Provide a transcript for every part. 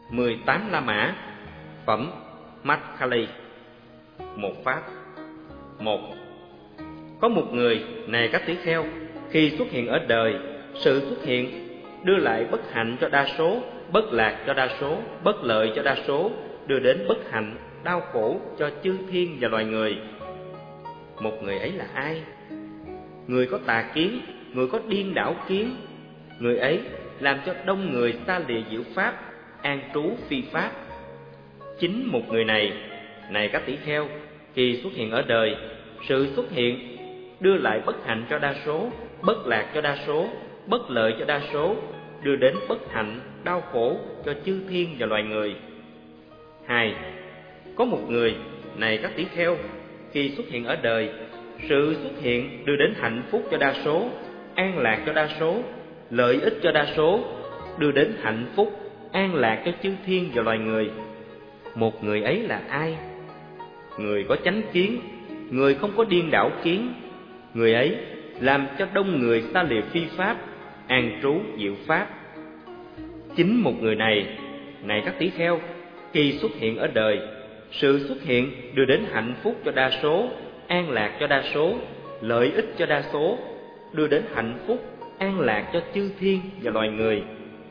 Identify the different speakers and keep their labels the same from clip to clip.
Speaker 1: 18 La Mã. Phẩm Makkali. Một pháp. 1. Có một người, này các tỷ kheo, khi xuất hiện ở đời, sự xuất hiện đưa lại bất hạnh cho đa số, bất lạc cho đa số, bất lợi cho đa số, đưa đến bất hạnh, đau khổ cho chư thiên và loài người. Một người ấy là ai? Người có tà kiến, người có điên đảo kiến. Người ấy làm cho đông người xa lìa diệu pháp, an trú phi pháp. Chính một người này các tỷ kheo, khi xuất hiện ở đời, sự xuất hiện đưa lại bất hạnh cho đa số, bất lạc cho đa số, bất lợi cho đa số, đưa đến bất hạnh, đau khổ cho chư thiên và loài người. 2. Có một người, này các tỷ kheo, khi xuất hiện ở đời, sự xuất hiện đưa đến hạnh phúc cho đa số, an lạc cho đa số, lợi ích cho đa số, đưa đến hạnh phúc, an lạc cho chư thiên và loài người. Một người ấy là ai? Người có chánh kiến, người không có điên đảo kiến. Người ấy làm cho đông người xa lìa phi pháp, an trú diệu pháp. Chính một người này các tỷ kheo, khi xuất hiện ở đời, sự xuất hiện đưa đến hạnh phúc cho đa số, an lạc cho đa số, lợi ích cho đa số, đưa đến hạnh phúc, an lạc cho chư thiên và loài người.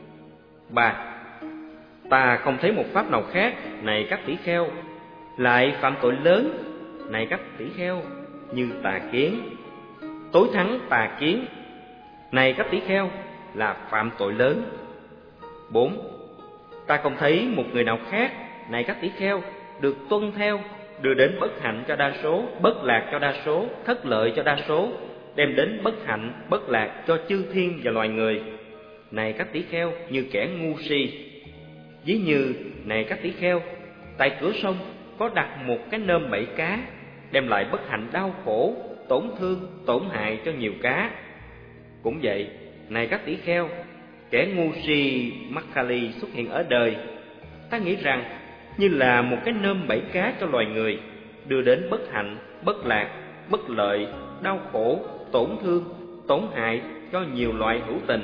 Speaker 1: 3. Ta không thấy một pháp nào khác, này các tỷ kheo, lại phạm tội lớn, này các tỷ kheo, như tà kiến. Tối thắng tà kiến, này các tỷ kheo, là phạm tội lớn. 4. Ta không thấy một người nào khác, này các tỷ kheo, được tuân theo, đưa đến bất hạnh cho đa số, bất lạc cho đa số, thất lợi cho đa số, đem đến bất hạnh, bất lạc cho chư thiên và loài người. Này các tỷ kheo, như kẻ ngu si. Ví như, này các tỷ kheo, tại cửa sông có đặt một cái nơm bẫy cá, đem lại bất hạnh, đau khổ, tổn thương, tổn hại cho nhiều cá. Cũng vậy, này các tỷ kheo, kẻ ngu si Makkali xuất hiện ở đời, ta nghĩ rằng như là một cái nơm bẫy cá cho loài người, đưa đến bất hạnh, bất lạc, bất lợi, đau khổ, tổn thương, tổn hại cho nhiều loại hữu tình.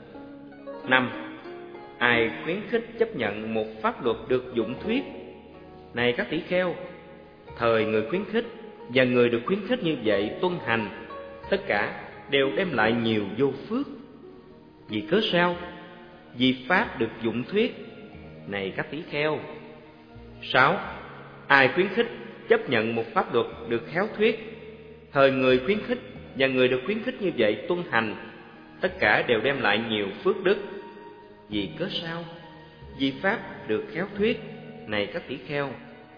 Speaker 1: 5. Ai khuyến khích chấp nhận một pháp luật được dụng thuyết, này các tỷ kheo, thời người khuyến khích và người được khuyến khích như vậy tuân hành, tất cả đều đem lại nhiều vô phước. Vì cớ sao? Vì pháp được dụng thuyết, này các tỷ kheo. 6. Ai khuyến khích chấp nhận một pháp luật được khéo thuyết, thời người khuyến khích và người được khuyến khích như vậy tuân hành, tất cả đều đem lại nhiều phước đức. Vì cớ sao? Vì pháp được khéo thuyết, này các tỷ kheo.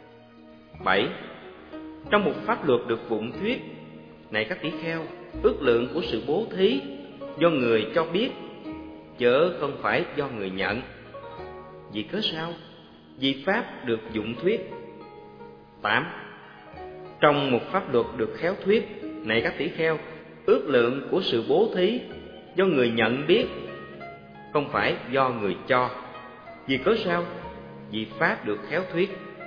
Speaker 1: 7. Trong một pháp luật được vụng thuyết, này các tỷ kheo, ước lượng của sự bố thí do người cho biết, chớ không phải do người nhận. Vì cớ sao? Vì pháp được dụng thuyết. 8. Trong một pháp luật được khéo thuyết, này các tỷ kheo, ước lượng của sự bố thí do người nhận biết, không phải do người cho. Vì cớ sao? Vì pháp được khéo thuyết.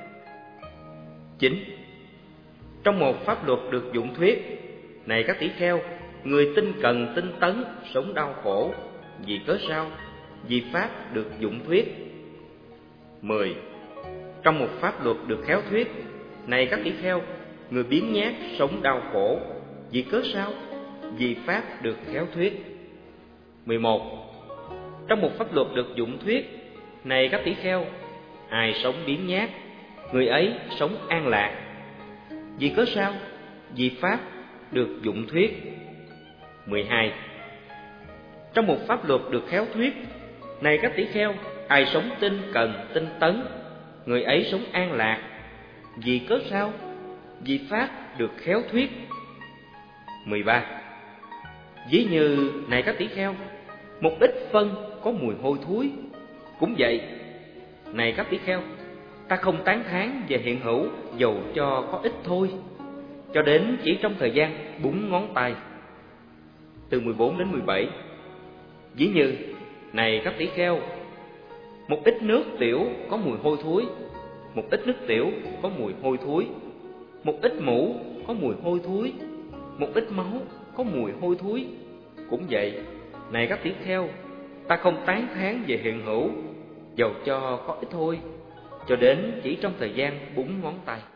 Speaker 1: 9. Trong một pháp luật được dụng thuyết, này các tỷ kheo, người tinh cần tinh tấn sống đau khổ. Vì cớ sao? Vì pháp được dụng thuyết. 10. Trong một pháp luật được khéo thuyết, này các tỷ kheo, người biếng nhác sống đau khổ. Vì cớ sao? Vì pháp được khéo thuyết. 11. Trong một pháp luật được dụng thuyết, này các tỷ kheo, ai sống biếng nhác, người ấy sống an lạc. Vì cớ sao? Vì pháp được dụng thuyết. 12. Trong một pháp luật được khéo thuyết, này các tỷ kheo, ai sống tinh cần tinh tấn, người ấy sống an lạc. Vì cớ sao? Vì pháp được khéo thuyết. 13. Ví như, này các tỷ kheo, một ít phân có mùi hôi thối. Cũng vậy, này các tỷ kheo, ta không tán thán về hiện hữu dầu cho có ít thôi, cho đến chỉ trong thời gian búng ngón tay. Từ 14 đến 17. Ví như, này các tỷ kheo, một ít nước tiểu có mùi hôi thối, một ít nước tiểu có mùi hôi thối, một ít mũ có mùi hôi thối, một ít máu có mùi hôi thối. Cũng vậy, này các tỷ kheo, ta không tán thán về hiện hữu dầu cho có ít thôi, cho đến chỉ trong thời gian búng ngón tay.